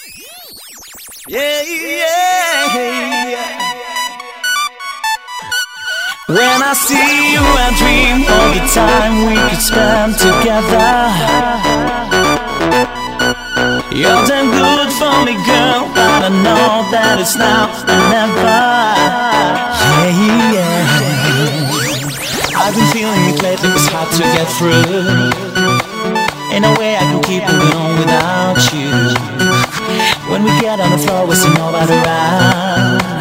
Yeah, yeah, yeah. When I see you, I dream of the time we could spend together. You're damn good for me, girl, but I know that it's now or never. Yeah, yeah. I've been feeling it lately, it's hard to get through. Ain't no way I can keep moving on without you. When we get on the floor, we see nobody around.